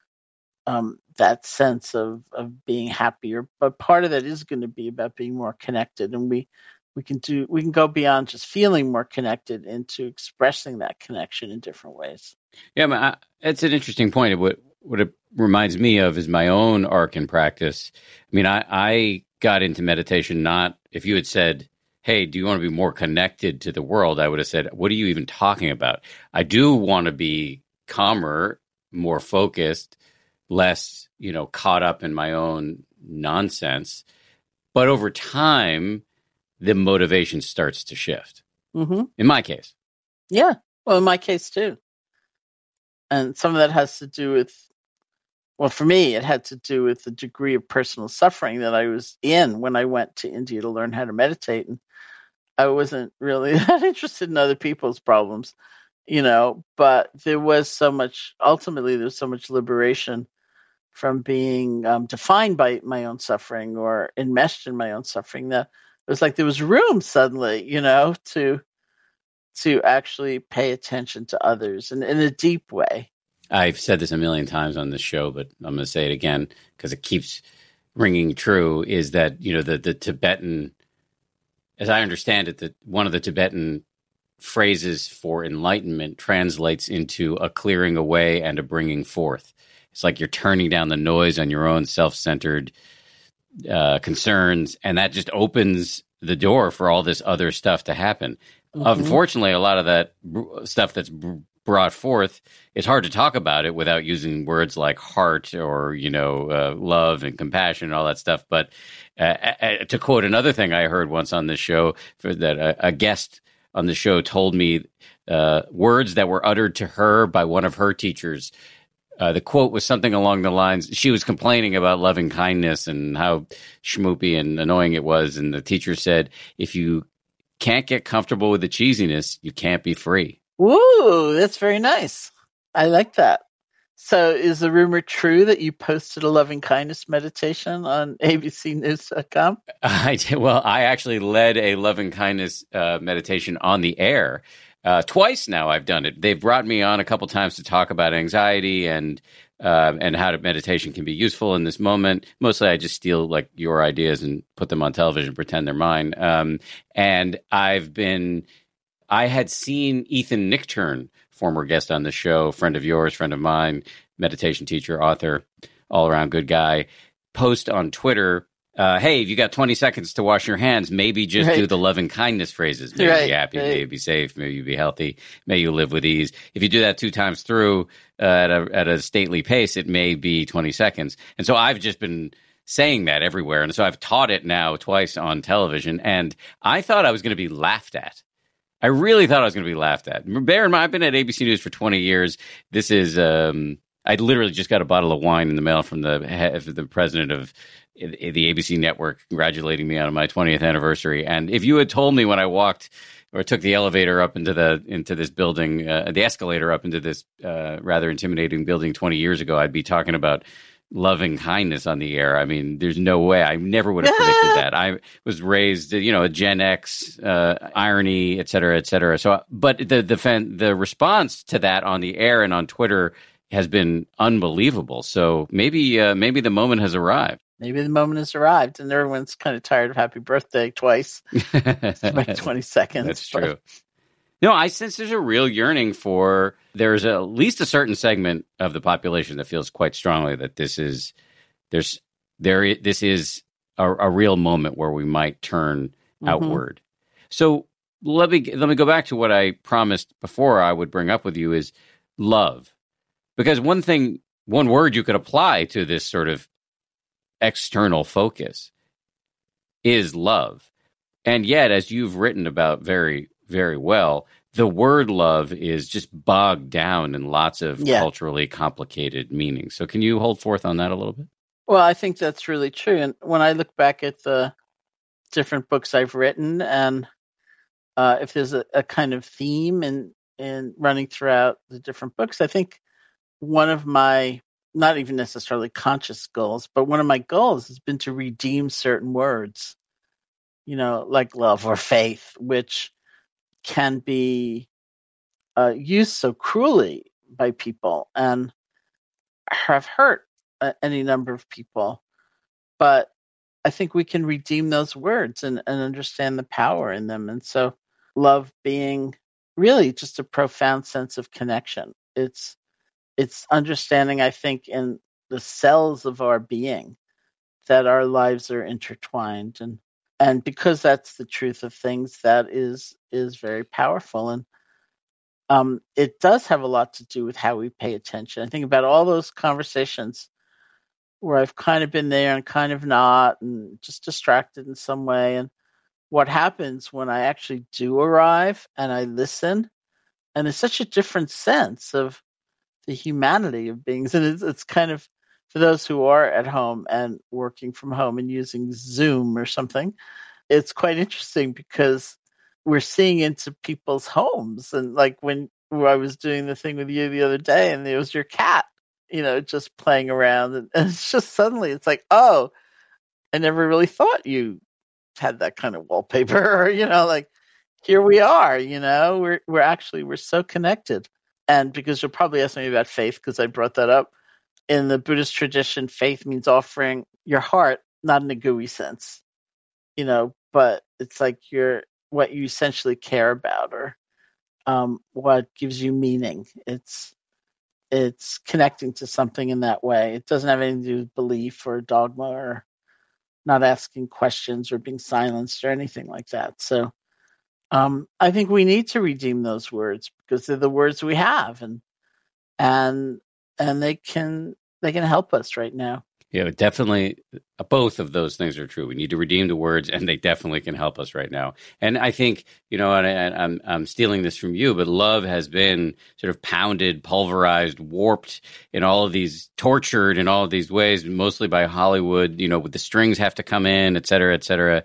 um, that sense of, of being happier, but part of that is going to be about being more connected, and we we can do we can go beyond just feeling more connected into expressing that connection in different ways.
Yeah, I, it's an interesting point. What what it reminds me of is my own arc in practice. I mean, I, I got into meditation not, if you had said, hey, do you want to be more connected to the world? I would have said, what are you even talking about? I do want to be calmer, more focused, less, you know, caught up in my own nonsense. But over time, the motivation starts to shift. Mm-hmm. In my case.
Yeah. Well, in my case too. And some of that has to do with, well, for me, it had to do with the degree of personal suffering that I was in when I went to India to learn how to meditate. And I wasn't really that interested in other people's problems. you know, but there was so much, ultimately, there was so much liberation from being um, defined by my own suffering or enmeshed in my own suffering that it was like there was room suddenly, you know, to to actually pay attention to others and in a deep way.
I've said this a million times on this show, but I'm going to say it again because it keeps ringing true, is that, you know, the, the Tibetan, as I understand it, that one of the Tibetan phrases for enlightenment translates into a clearing away and a bringing forth. It's like you're turning down the noise on your own self-centered uh, concerns, and that just opens the door for all this other stuff to happen. Mm-hmm. Unfortunately, a lot of that b- stuff that's b- brought forth, it's hard to talk about it without using words like heart or, you know, uh, love and compassion and all that stuff. But uh, uh, to quote another thing I heard once on this show, for that a, a guest on the show told me uh, words that were uttered to her by one of her teachers. Uh, the quote was something along the lines, she was complaining about loving kindness and how schmoopy and annoying it was. And the teacher said, if you can't get comfortable with the cheesiness, you can't be free.
Ooh, that's very nice. I like that. So is the rumor true that you posted a loving kindness meditation on A B C news dot com?
I did. Well, I actually led a loving kindness uh, meditation on the air. Uh, twice now I've done it. They've brought me on a couple times to talk about anxiety and uh, and how to, meditation can be useful in this moment. Mostly I just steal like your ideas and put them on television, pretend they're mine. Um, and I've been, I had seen Ethan Nichtern, former guest on the show, friend of yours, friend of mine, meditation teacher, author, all around good guy, post on Twitter, Uh, hey, if you got twenty seconds to wash your hands, maybe just
right.
do the loving kindness phrases. May
right,
you be happy,
right.
may you be safe, may you be healthy, may you live with ease. If you do that two times through uh, at a at a stately pace, it may be twenty seconds. And so I've just been saying that everywhere. And so I've taught it now twice on television. And I thought I was going to be laughed at. I really thought I was going to be laughed at. Bear in mind, I've been at A B C News for twenty years. This is, um, I literally just got a bottle of wine in the mail from the head, the president of the A B C network congratulating me on my twentieth anniversary. And if you had told me when I walked or took the elevator up into the into this building, uh, the escalator up into this uh, rather intimidating building twenty years ago, I'd be talking about loving kindness on the air. I mean, there's no way. I never would have predicted that. I was raised, you know, a Gen X, uh, irony, et cetera, et cetera. So, but the the the response to that on the air and on Twitter has been unbelievable. So maybe uh, maybe the moment has arrived.
Maybe the moment has arrived, and everyone's kind of tired of happy birthday twice. Like twenty seconds.
That's
but.
true. No, I sense there's a real yearning for, there's at least a certain segment of the population that feels quite strongly that this is, there's, there, this is a, a real moment where we might turn mm-hmm. outward. So let me, let me go back to what I promised before I would bring up with you is love. Because one thing, one word you could apply to this sort of external focus is love. And yet, as you've written about very, very well, the word love is just bogged down in lots of yeah. culturally complicated meanings. So can you hold forth on that a little bit?
Well, I think that's really true. And when I look back at the different books I've written, and uh, if there's a, a kind of theme in, in running throughout the different books, I think one of my, not even necessarily conscious goals, but one of my goals has been to redeem certain words, you know, like love or faith, which can be uh, used so cruelly by people and have hurt uh, any number of people. But I think we can redeem those words and, and understand the power in them. And so love being really just a profound sense of connection. It's it's understanding, I think, in the cells of our being that our lives are intertwined. And And because that's the truth of things, that is is very powerful. And um, it does have a lot to do with how we pay attention. I think about all those conversations where I've kind of been there and kind of not, and just distracted in some way. And what happens when I actually do arrive and I listen, and it's such a different sense of the humanity of beings. And it's, it's kind of, for those who are at home and working from home and using Zoom or something, it's quite interesting because we're seeing into people's homes. And like when I was doing the thing with you the other day, and it was your cat, you know, just playing around, and, and it's just suddenly it's like, oh, I never really thought you had that kind of wallpaper, or, you know, like here we are, you know, we're we're actually we're so connected. And because you'll probably ask me about faith, because I brought that up. In the Buddhist tradition, faith means offering your heart, not in a gooey sense, you know, but it's like your what you essentially care about, or um, what gives you meaning. It's it's connecting to something in that way. It doesn't have anything to do with belief or dogma or not asking questions or being silenced or anything like that. So um, I think we need to redeem those words because they're the words we have, and and and they can they can help us right now.
Yeah, definitely. Both of those things are true. We need to redeem the words, and they definitely can help us right now. And I think, you know, and I, I'm I'm stealing this from you, but love has been sort of pounded, pulverized, warped in all of these, tortured in all of these ways, mostly by Hollywood. You know, with the strings have to come in, et cetera, et cetera.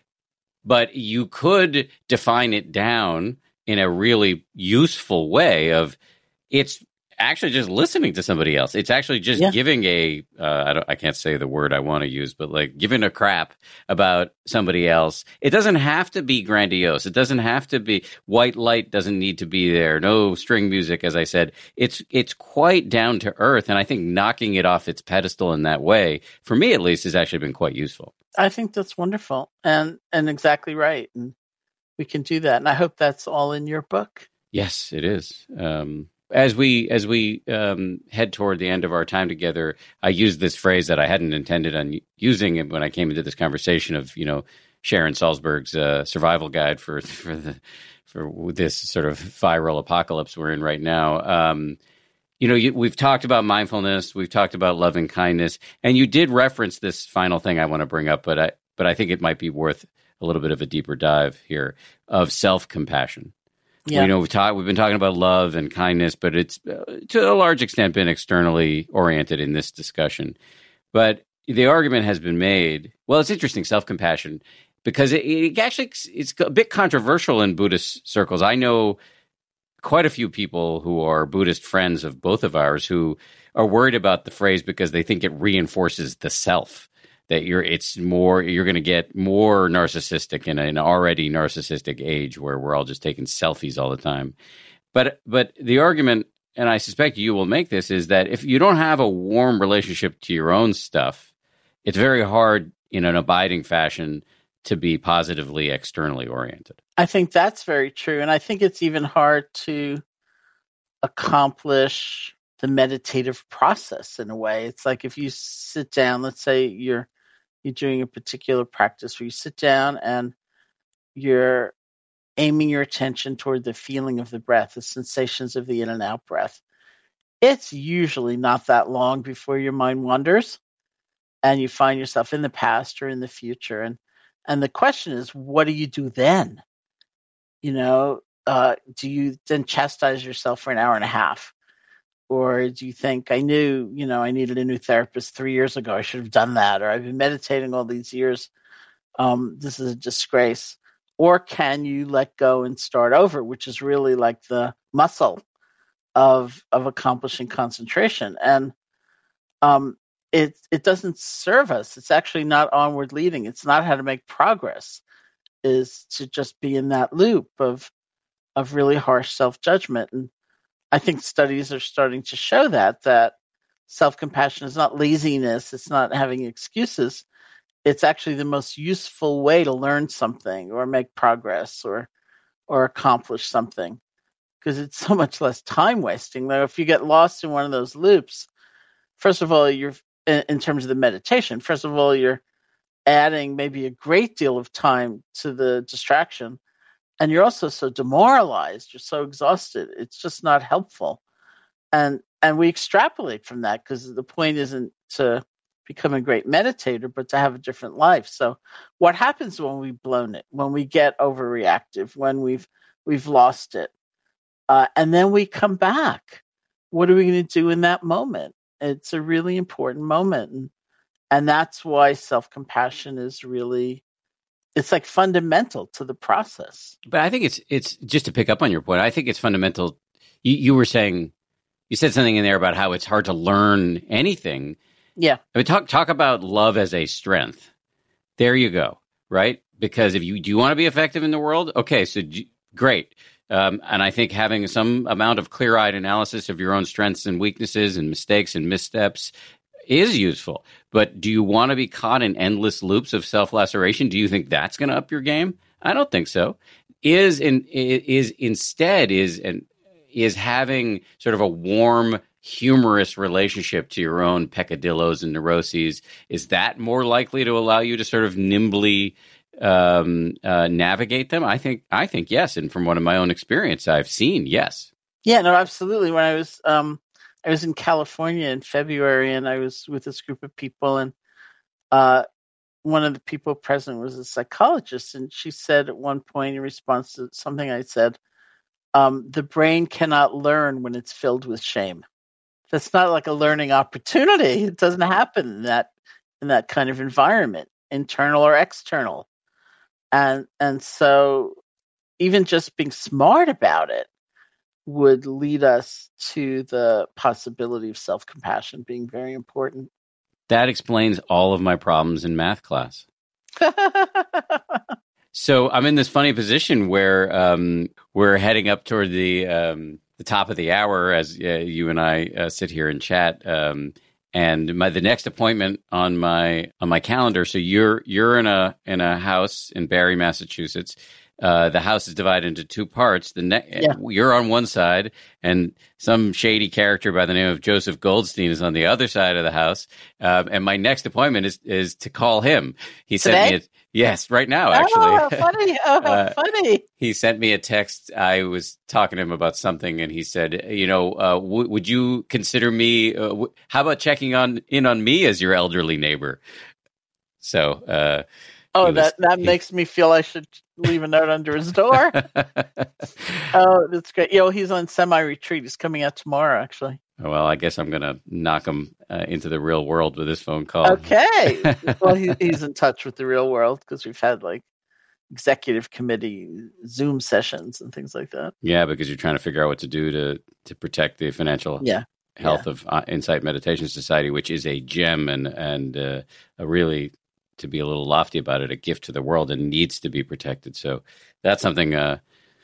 But you could define it down in a really useful way of it's actually just listening to somebody else. It's actually just yeah. giving a, uh, I don't, I can't say the word I want to use, but like giving a crap about somebody else. It doesn't have to be grandiose. It doesn't have to be, white light doesn't need to be there. No string music, as I said. It's, it's quite down to earth. And I think knocking it off its pedestal in that way, for me at least, has actually been quite useful.
I think that's wonderful and, and exactly right. And we can do that. And I hope that's all in your book.
Yes, it is. Um, As we as we um, head toward the end of our time together, I used this phrase that I hadn't intended on using it when I came into this conversation of, you know, Sharon Salzberg's uh, survival guide for for the for this sort of viral apocalypse we're in right now. Um, you know, you, we've talked about mindfulness, we've talked about loving kindness, and you did reference this final thing I want to bring up, but I but I think it might be worth a little bit of a deeper dive here of self-compassion. Yeah. You know, we've, talk, we've been talking about love and kindness, but it's uh, to a large extent been externally oriented in this discussion. But the argument has been made, well, it's interesting, self-compassion, because it, it actually it's a bit controversial in Buddhist circles. I know quite a few people who are Buddhist friends of both of ours who are worried about the phrase because they think it reinforces the self. That you're, it's more, you're going to get more narcissistic in an already narcissistic age where we're all just taking selfies all the time. But, but the argument, and I suspect you will make this, is that if you don't have a warm relationship to your own stuff, it's very hard in an abiding fashion to be positively externally oriented.
I think that's very true. And I think it's even hard to accomplish the meditative process in a way. It's like if you sit down, let's say you're you're doing a particular practice where you sit down and you're aiming your attention toward the feeling of the breath, the sensations of the in and out breath. It's usually not that long before your mind wanders and you find yourself in the past or in the future. And and the question is, what do you do then? You know, uh, do you then chastise yourself for an hour and a half? Or do you think, I knew, you know, I needed a new therapist three years ago. I should have done that. Or I've been meditating all these years. Um, this is a disgrace. Or can you let go and start over, which is really like the muscle of of accomplishing concentration. And um, it it doesn't serve us. It's actually not onward leading. It's not how to make progress, is to just be in that loop of of really harsh self-judgment. And I think studies are starting to show that, that self-compassion is not laziness. It's not having excuses. It's actually the most useful way to learn something or make progress or or accomplish something, because it's so much less time wasting. Though if you get lost in one of those loops, first of all, you're in, in terms of the meditation, first of all, you're adding maybe a great deal of time to the distraction. And you're also so demoralized, you're so exhausted. It's just not helpful. And and we extrapolate from that because the point isn't to become a great meditator, but to have a different life. So what happens when we've blown it, when we get overreactive, when we've we've lost it? Uh, and then we come back. What are we going to do in that moment? It's a really important moment. And, and that's why self-compassion is really, it's like fundamental to the process.
But I think it's it's just to pick up on your point. I think it's fundamental you, you were saying, you said something in there about how it's hard to learn anything.
Yeah.
I mean, talk talk about love as a strength. There you go, right? Because if you do you want to be effective in the world, okay, so d- great. Um, and I think having some amount of clear-eyed analysis of your own strengths and weaknesses and mistakes and missteps is useful. But do you want to be caught in endless loops of self-laceration? Do you think that's going to up your game? I don't think so. Is in is instead is and is having sort of a warm, humorous relationship to your own peccadillos and neuroses. Is that more likely to allow you to sort of nimbly um, uh, navigate them? I think I think yes, and from one of my own experience, I've seen yes.
Yeah, no, absolutely. When I was um, I was in California in February, and I was with this group of people, and uh, one of the people present was a psychologist, and she said at one point in response to something I said, um, the brain cannot learn when it's filled with shame. That's not like a learning opportunity. It doesn't happen in that in that kind of environment, internal or external. And and so even just being smart about it would lead us to the possibility of self-compassion being very important.
That explains all of my problems in math class. So I'm in this funny position where um, we're heading up toward the um, the top of the hour as uh, you and I uh, sit here and chat. Um, and my the next appointment on my on my calendar. So you're you're in a in a house in Barre, Massachusetts. Uh, the house is divided into two parts. The ne- yeah. You're on one side, and some shady character by the name of Joseph Goldstein is on the other side of the house. Um, and my next appointment is is to call him. He
Today?
sent me a, yes, right now actually.
Oh, funny! Oh,
uh,
funny!
He sent me a text. I was talking to him about something, and he said, "You know, uh, w- would you consider me? Uh, w- how about checking on in on me as your elderly neighbor?" So. Uh,
Oh,
was,
that, that
he,
makes me feel I should leave a note under his door. Oh, that's great. You know, he's on semi-retreat. He's coming out tomorrow, actually.
Well, I guess I'm going to knock him uh, into the real world with this phone call.
Okay. Well, he, he's in touch with the real world because we've had like executive committee Zoom sessions and things like that.
Yeah, because you're trying to figure out what to do to, to protect the financial
yeah.
health
yeah.
of uh, Insight Meditation Society, which is a gem and, and uh, a really... to be a little lofty about it, a gift to the world and needs to be protected. So that's something, uh,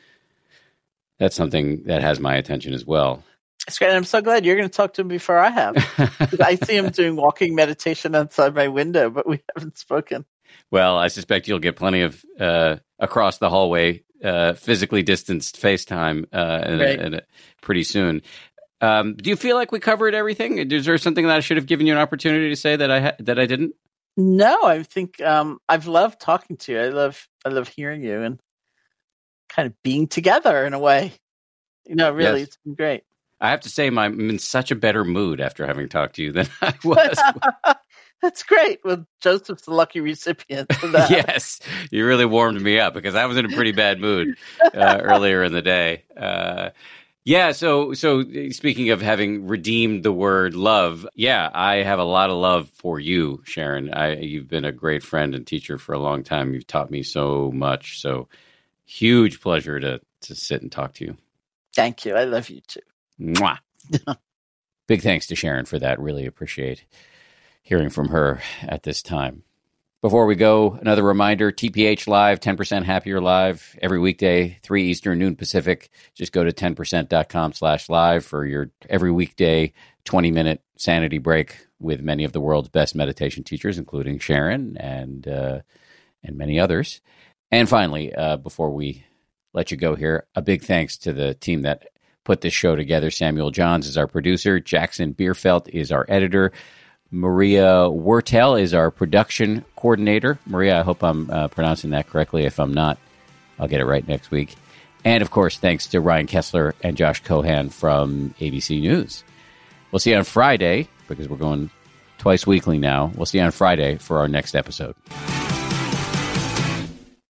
that's something that has my attention as well.
That's great. And I'm so glad you're going to talk to him before I have. I see him doing walking meditation outside my window, but we haven't spoken.
Well, I suspect you'll get plenty of uh, across the hallway, uh, physically distanced FaceTime uh, and,
right.
and, uh, pretty soon. Um, do you feel like we covered everything? Is there something that I should have given you an opportunity to say that I ha- that I didn't?
No, I think um, I've loved talking to you. I love, I love hearing you and kind of being together in a way. You know, really, yes. It's been great.
I have to say, my, I'm in such a better mood after having talked to you than I was.
That's great. Well, Joseph's the lucky recipient for that.
Yes, you really warmed me up because I was in a pretty bad mood uh, earlier in the day. Uh, Yeah, so so speaking of having redeemed the word love, yeah, I have a lot of love for you, Sharon. I, you've been a great friend and teacher for a long time. You've taught me so much. So huge pleasure to to sit and talk to you.
Thank you. I love you too.
Mwah. Big thanks to Sharon for that. Really appreciate hearing from her at this time. Before we go, another reminder, T P H Live, ten percent Happier Live, every weekday, three Eastern, noon Pacific. Just go to ten percent dot com slash live for your every weekday twenty-minute sanity break with many of the world's best meditation teachers, including Sharon and uh, and many others. And finally, uh, before we let you go here, a big thanks to the team that put this show together. Samuel Johns is our producer. Jackson Bierfeld is our editor. Maria Wertel is our production coordinator. Maria, I hope I'm uh, pronouncing that correctly. If I'm not, I'll get it right next week. And, of course, thanks to Ryan Kessler and Josh Cohan from A B C News. We'll see you on Friday, because we're going twice weekly now. We'll see you on Friday for our next episode.